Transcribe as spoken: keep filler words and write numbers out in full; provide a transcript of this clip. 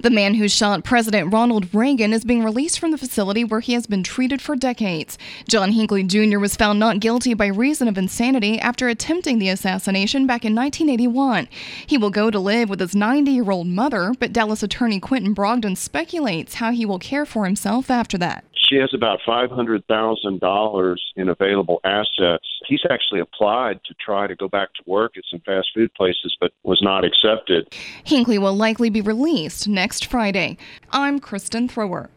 The man who shot President Ronald Reagan is being released from the facility where he has been treated for decades. John Hinckley Junior was found not guilty by reason of insanity after attempting the assassination back in nineteen eighty-one. He will go to live with his ninety-year-old mother, but Dallas attorney Quentin Brogdon speculates how he will care for himself after that. She has about five hundred thousand dollars in available assets. He's actually applied to try to go back to work at some fast food places, but was not accepted. Hinckley will likely be released next Friday. I'm Kristen Thrower.